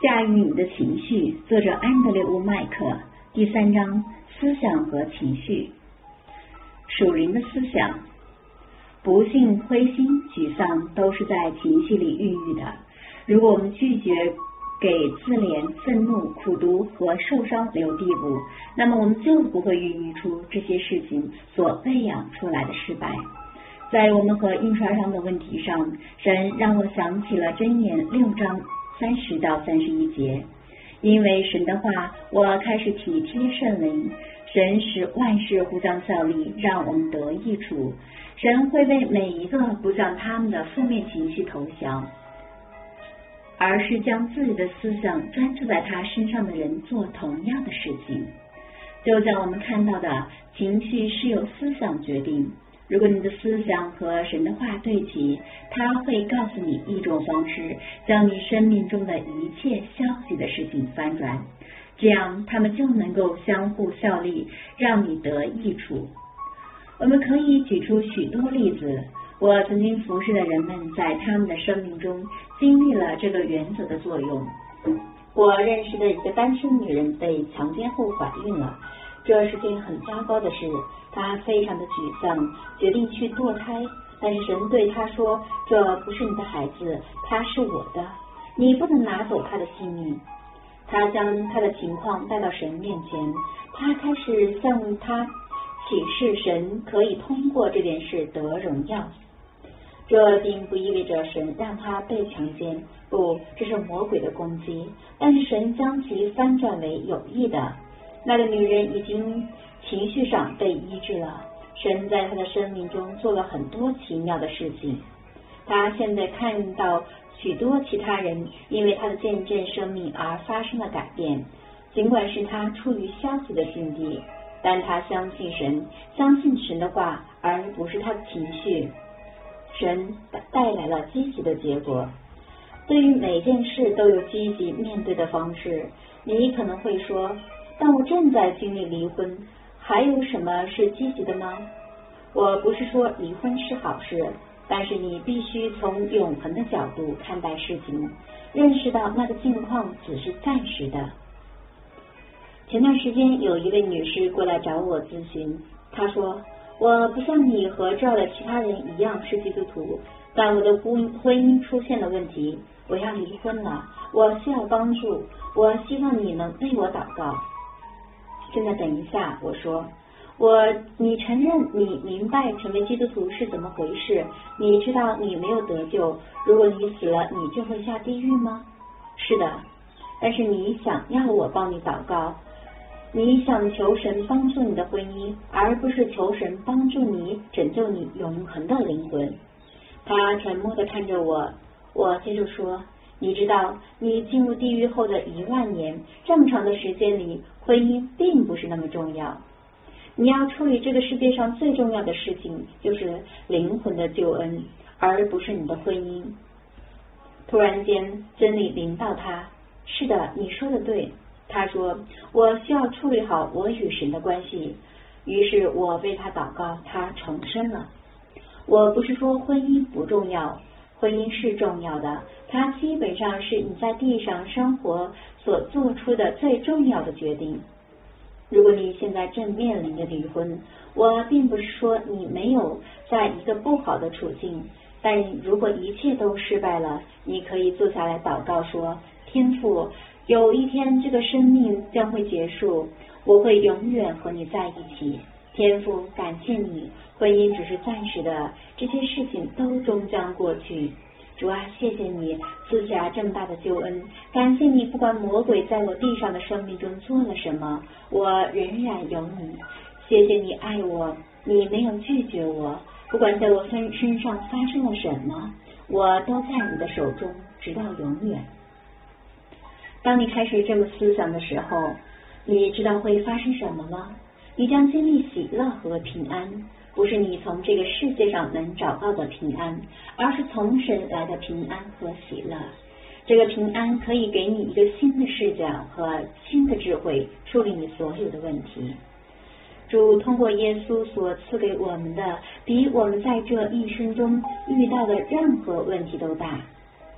驾驭你的情绪，作者安德烈·乌麦克，第3章，思想和情绪。属灵的思想，不幸、灰心、沮丧都是在情绪里孕育的。如果我们拒绝给自怜、愤怒、苦毒和受伤留地步，那么我们就不会孕育出这些事情所喂养出来的失败。在我们和印刷上的问题上，神让我想起了箴言6章30到31节，因为神的话，我开始体贴圣灵。神使万事互相效力，让我们得益处。神会为每一个不向他们的负面情绪投降，而是将自己的思想专注在他身上的人做同样的事情。就像我们看到的，情绪是由思想决定。如果你的思想和神的话对齐，他会告诉你一种方式，将你生命中的一切消极的事情翻转，这样他们就能够相互效力，让你得益处。我们可以举出许多例子，我曾经服侍的人们在他们的生命中经历了这个原则的作用。我认识的一个单身女人被强奸后怀孕了，这是件很糟糕的事，她非常的沮丧，决定去堕胎，但是神对她说，这不是你的孩子，他是我的，你不能拿走他的性命。他将他的情况带到神面前，他开始向他启示神可以通过这件事得荣耀。这并不意味着神让他被强奸，不，这是魔鬼的攻击，但是神将其翻转为有益的。那个女人已经情绪上被医治了，神在她的生命中做了很多奇妙的事情。她现在看到许多其他人因为她的见证生命而发生了改变，尽管是她处于消极的境地，但她相信神，相信神的话，而不是她的情绪。神带来了积极的结果。对于每件事都有积极面对的方式。你可能会说，但我正在经历离婚，还有什么是积极的吗？我不是说离婚是好事，但是你必须从永恒的角度看待事情，认识到那个境况只是暂时的。前段时间有一位女士过来找我咨询，她说，我不像你和这儿的其他人一样是基督徒，但我的婚姻出现了问题，我要离婚了，我需要帮助，我希望你能为我祷告。现在等一下，我说，你承认你明白成为基督徒是怎么回事，你知道你没有得救，如果你死了，你就会下地狱吗？是的，但是你想要我帮你祷告，你想求神帮助你的婚姻，而不是求神帮助你拯救你永恒的灵魂。他沉默地看着我，我接着说，你知道你进入地狱后的10000年这么长的时间里，婚姻并不是那么重要。你要处理这个世界上最重要的事情，就是灵魂的救恩，而不是你的婚姻。突然间真理临到他，是的，你说的对。他说，我需要处理好我与神的关系。于是我为他祷告，他重生了。我不是说婚姻不重要，婚姻是重要的，它基本上是你在地上生活所做出的最重要的决定。如果你现在正面临着离婚，我并不是说你没有在一个不好的处境，但如果一切都失败了，你可以坐下来祷告说，天父，有一天这个生命将会结束，我会永远和你在一起。天父，感谢你，婚姻只是暂时的，这些事情都终将过去。主啊，谢谢你赐下这么大的救恩，感谢你不管魔鬼在我地上的生命中做了什么，我仍然有你。谢谢你爱我，你没有拒绝我，不管在我身上发生了什么，我都在你的手中，直到永远。当你开始这么思想的时候，你知道会发生什么吗？你将经历喜乐和平安，不是你从这个世界上能找到的平安，而是从神来的平安和喜乐。这个平安可以给你一个新的视角和新的智慧，处理你所有的问题。主通过耶稣所赐给我们的，比我们在这一生中遇到的任何问题都大。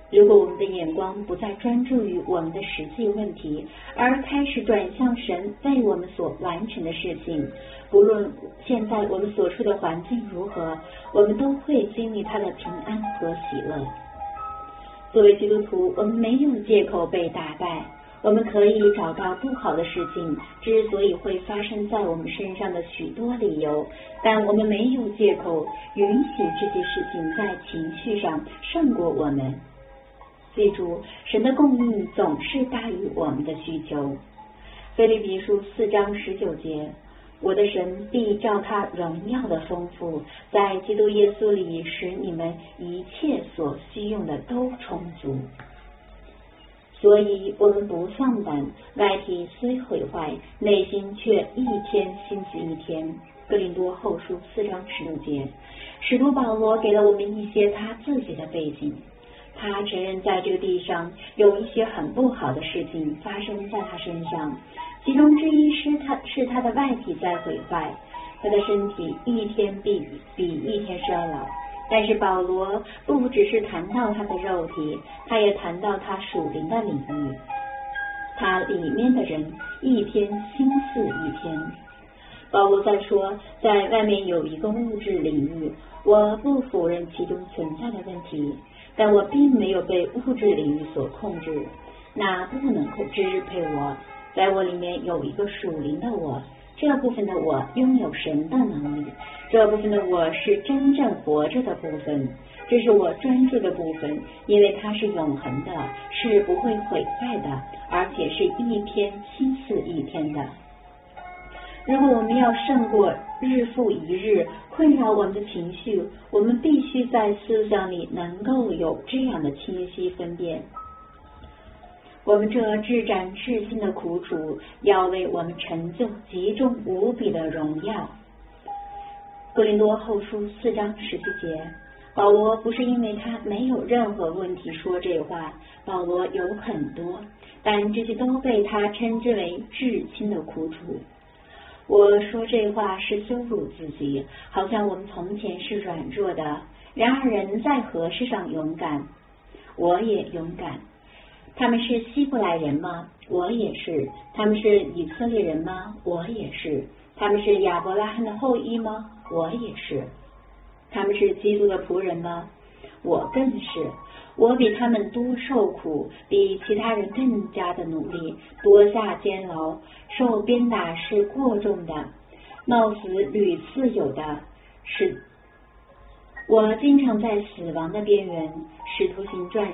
如果我们的眼光不再专注于我们的实际问题，而开始转向神为我们所完成的事情，不论现在我们所处的环境如何，我们都会经历他的平安和喜乐。作为基督徒，我们没有借口被打败，我们可以找到不好的事情之所以会发生在我们身上的许多理由，但我们没有借口允许这些事情在情绪上胜过我们。记住，神的供应总是大于我们的需求。腓立比书4章19节，我的神必照他荣耀的丰富，在基督耶稣里使你们一切所需用的都充足。所以我们不丧胆，外体虽毁坏，内心却一天新似一天。哥林多后书4章16节，使徒保罗给了我们一些他自己的背景。他承认在这个地上有一些很不好的事情发生在他身上，其中之一是他的外体在毁坏，他的身体一天比一天衰老。但是保罗不只是谈到他的肉体，他也谈到他属灵的领域，他里面的人一天新似一天。保罗在说，在外面有一个物质领域，我不否认其中存在的问题，但我并没有被物质领域所控制，那不能支配我。在我里面有一个属灵的我，这部分的我拥有神的能力，这部分的我是真正活着的部分，这是我专注的部分，因为它是永恒的，是不会毁坏的，而且是一天新似一天的。如果我们要胜过日复一日困扰我们的情绪，我们必须在思想里能够有这样的清晰分辨。我们这至暂至轻的苦楚，要为我们成就极重无比的荣耀。哥林多后书4章17节，保罗不是因为他没有任何问题说这话，保罗有很多，但这些都被他称之为至轻的苦楚。我说这话是羞辱自己，好像我们从前是软弱的，然而人在何事上勇敢？我也勇敢。他们是希伯来人吗？我也是。他们是以色列人吗？我也是。他们是亚伯拉罕的后裔吗？我也是。他们是基督的仆人吗？我更是。我比他们多受苦，比其他人更加的努力，多下监牢，受鞭打是过重的，冒死屡次有的，是我经常在死亡的边缘。使徒行传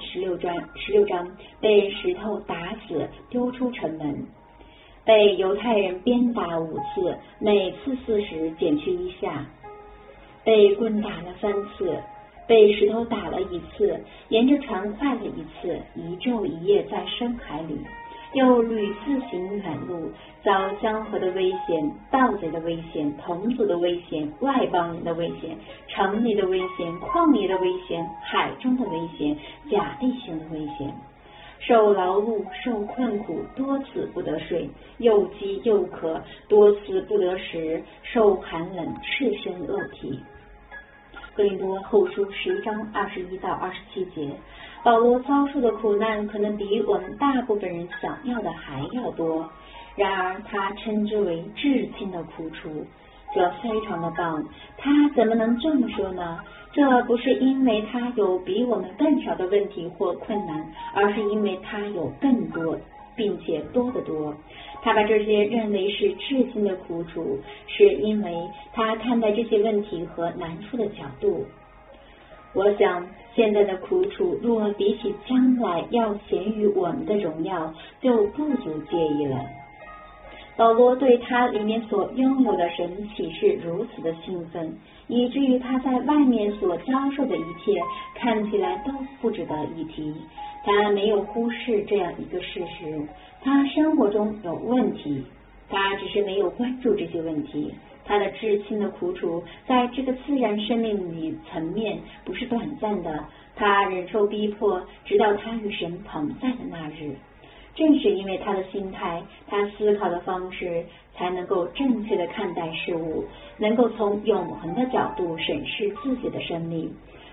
16章被石头打死，丢出城门，被犹太人鞭打5次，每次40减去1下，被棍打了3次，被石头打了1次，沿着船坏了1次，1昼1夜在深海里，又屡次行远路，遭江河的危险，盗贼的危险，同族的危险，外邦人的危险，城里的危险，旷野的危险，海中的危险，假弟兄的危险，受劳碌，受困苦，多次不得睡，又饥又渴，多次不得食，受寒冷，赤身裸体。哥林多后书11章21到27节，保罗遭受的苦难可能比我们大部分人想要的还要多，然而他称之为至轻的苦楚，这非常的棒。他怎么能这么说呢？这不是因为他有比我们更少的问题或困难，而是因为他有更多，并且多得多。他把这些认为是至轻的苦楚，是因为他看待这些问题和难处的角度。我想现在的苦楚若比起将来要显于我们的荣耀，就不足介意了。保罗对他里面所拥有的神启示如此的兴奋，以至于他在外面所遭受的一切看起来都不值得一提。他没有忽视这样一个事实，他生活中有问题，他只是没有关注这些问题。他的至轻的苦楚在这个自然生命里层面不是短暂的，他忍受逼迫，直到他与神同在的那日。正是因为他的心态，他思考的方式，才能够正确的看待事物，能够从永恒的角度审视自己的生命。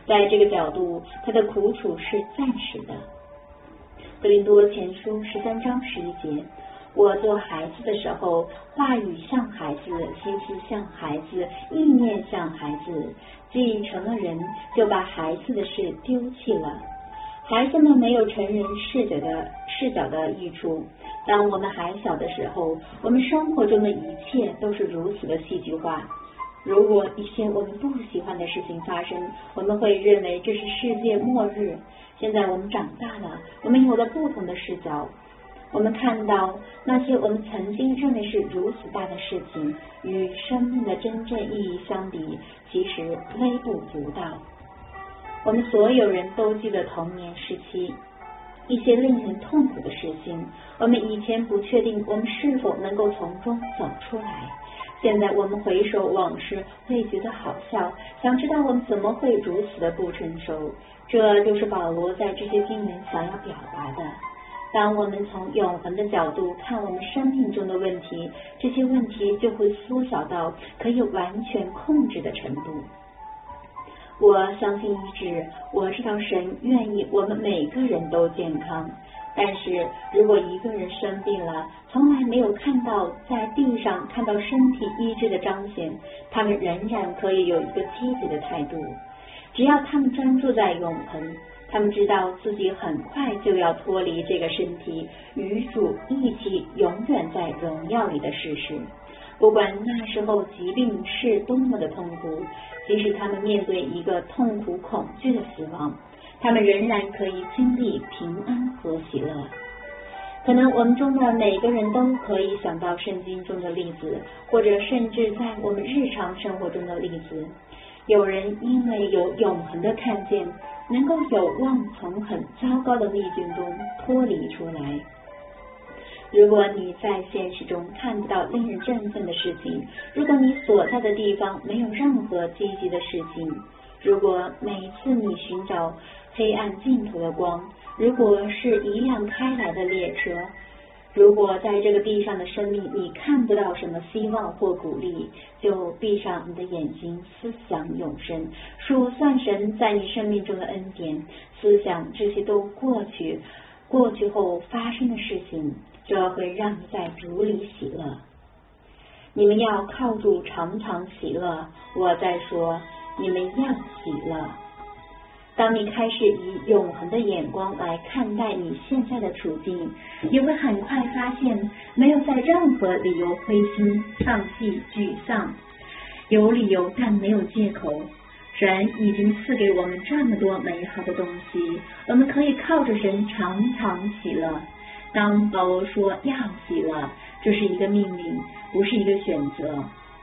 在这个角度，他的苦楚是暂时的。格林多前书13章11节，我做孩子的时候，话语像孩子，心思像孩子，意念像孩子，既成了人，就把孩子的事丢弃了。孩子们没有成人视角的益处。当我们还小的时候，我们生活中的一切都是如此的戏剧化。如果一些我们不喜欢的事情发生，我们会认为这是世界末日。现在我们长大了，我们有了不同的视角，我们看到那些我们曾经认为是如此大的事情，与生命的真正意义相比，其实微不足道。我们所有人都记得童年时期一些令人痛苦的事情，我们以前不确定我们是否能够从中走出来，现在我们回首往事会觉得好笑，想知道我们怎么会如此的不成熟。这就是保罗在这些经文想要表达的。当我们从永恒的角度看我们生命中的问题，这些问题就会缩小到可以完全控制的程度。我相信医治，我知道神愿意我们每个人都健康，但是如果一个人生病了，从来没有看到在地上看到身体医治的彰显，他们仍然可以有一个积极的态度。只要他们专注在永恒，他们知道自己很快就要脱离这个身体，与主一起永远在荣耀里的事实。不管那时候疾病是多么的痛苦，即使他们面对一个痛苦恐惧的死亡，他们仍然可以经历平安和喜乐。可能我们中的每个人都可以想到圣经中的例子，或者甚至在我们日常生活中的例子。有人因为有永恒的看见，能够有望从很糟糕的逆境中脱离出来。如果你在现实中看不到令人振奋的事情，如果你所在的地方没有任何积极的事情，如果每次你寻找黑暗尽头的光，如果是一辆开来的列车，如果在这个地上的生命你看不到什么希望或鼓励，就闭上你的眼睛，思想永生，数算神在你生命中的恩典，思想这些都过去后发生的事情，这会让你在主里喜乐。你们要靠主常常喜乐，我在说你们要喜乐。当你开始以永恒的眼光来看待你现在的处境，你会很快发现没有在任何理由灰心丧气沮丧，有理由但没有借口。神已经赐给我们这么多美好的东西，我们可以靠着神常常喜乐。当保罗说要喜乐，这是一个命令，不是一个选择。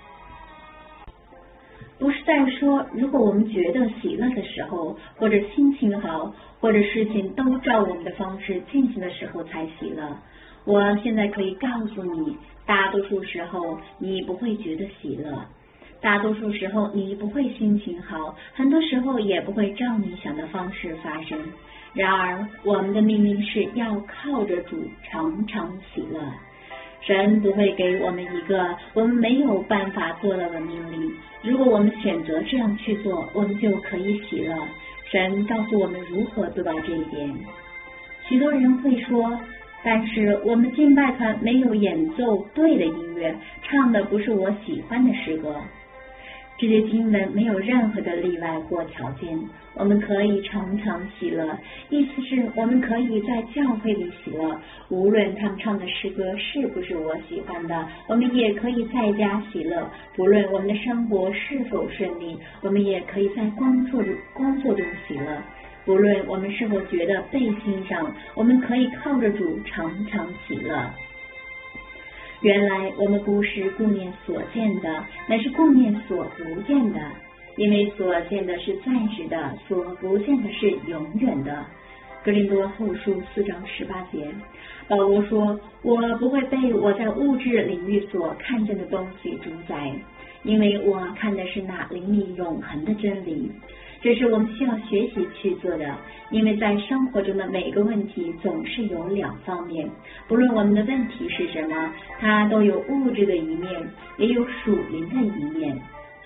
不是在说如果我们觉得喜乐的时候，或者心情好，或者事情都照我们的方式进行的时候才喜乐。我现在可以告诉你，大多数时候你不会觉得喜乐，大多数时候你不会心情好，很多时候也不会照你想的方式发生。然而我们的命令是要靠着主常常喜乐。神不会给我们一个我们没有办法做到的命令，如果我们选择这样去做，我们就可以喜乐。神告诉我们如何做到这一点。许多人会说，但是我们敬拜团没有演奏对的音乐，唱的不是我喜欢的诗歌。这些经文没有任何的例外或条件，我们可以常常喜乐，意思是我们可以在教会里喜乐，无论他们唱的诗歌是不是我喜欢的，我们也可以在家喜乐，不论我们的生活是否顺利，我们也可以在工作中喜乐，不论我们是否觉得被欣赏，我们可以靠着主常常喜乐。原来我们不是顾念所见的，乃是顾念所不见的，因为所见的是暂时的，所不见的是永远的。哥林多后书4章18节，保罗说，我不会被我在物质领域所看见的东西主宰，因为我看的是那灵里永恒的真理。这是我们需要学习去做的，因为在生活中的每个问题总是有两方面，不论我们的问题是什么，它都有物质的一面，也有属灵的一面。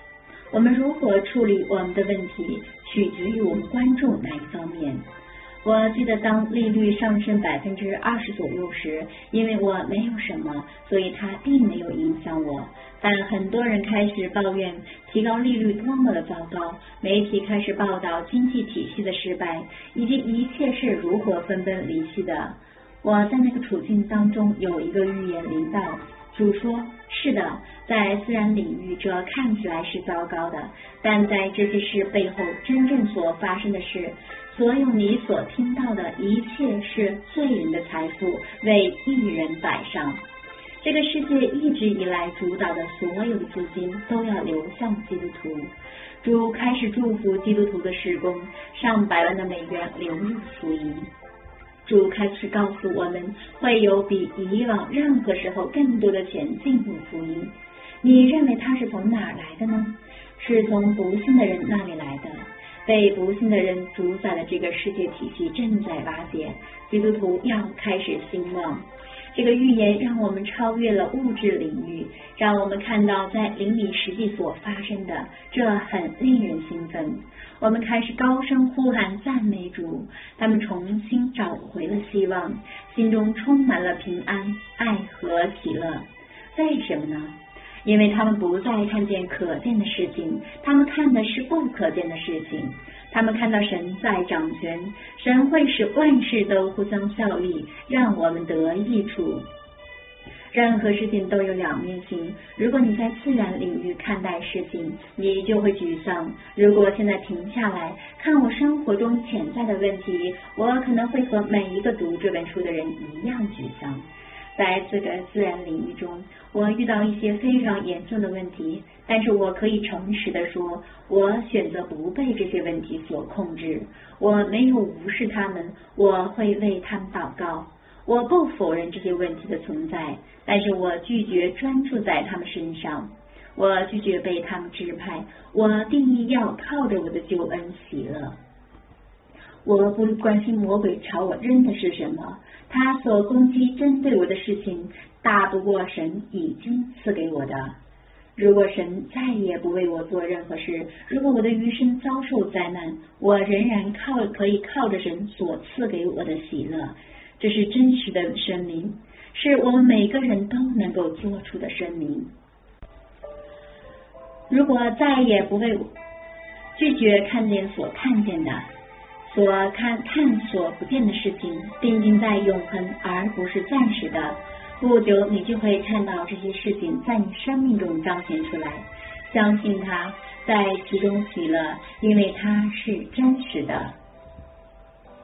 我们如何处理我们的问题，取决于我们关注哪一方面。我记得当利率上升20%左右时，因为我没有什么，所以它并没有影响我。但很多人开始抱怨提高利率多么的糟糕，媒体开始报道经济体系的失败，以及一切是如何分崩离析的。我在那个处境当中有一个预言临到，主说，是的，在自然领域这看起来是糟糕的，但在这些事背后真正所发生的是，所有你所听到的一切是罪人的财富为义人摆上。这个世界一直以来主导的所有的资金都要流向基督徒。主开始祝福基督徒的事工，上百万的美元流入福音。主开始告诉我们，会有比以往任何时候更多的钱进入福音。你认为它是从哪儿来的呢？是从不幸的人那里来的。被不幸的人主宰的这个世界体系正在瓦解，基督徒要开始兴旺。这个预言让我们超越了物质领域，让我们看到在灵里实际所发生的，这很令人兴奋。我们开始高声呼喊赞美主，他们重新找回了希望，心中充满了平安、爱和喜乐。为什么呢？因为他们不再看见可见的事情，他们看的是不可见的事情。他们看到神在掌权，神会使万事都互相效力，让我们得益处。任何事情都有两面性，如果你在自然领域看待事情，你就会沮丧。如果现在停下来看我生活中潜在的问题，我可能会和每一个读这本书的人一样沮丧。在这个自然领域中，我遇到一些非常严重的问题，但是我可以诚实地说，我选择不被这些问题所控制。我没有无视他们，我会为他们祷告。我不否认这些问题的存在，但是我拒绝专注在他们身上。我拒绝被他们支配，我定义要靠着我的救恩喜乐。我不关心魔鬼朝我扔的是什么，他所攻击针对我的事情大不过神已经赐给我的。如果神再也不为我做任何事，如果我的余生遭受灾难，我仍然可以靠着神所赐给我的喜乐。这是真实的声明，是我们每个人都能够做出的声明。如果再也不为拒绝看见所看见的，看所不见的事情，定睛在永恒而不是暂时的，不久你就会看到这些事情在你生命中彰显出来。相信它，在其中喜乐，因为它是真实的。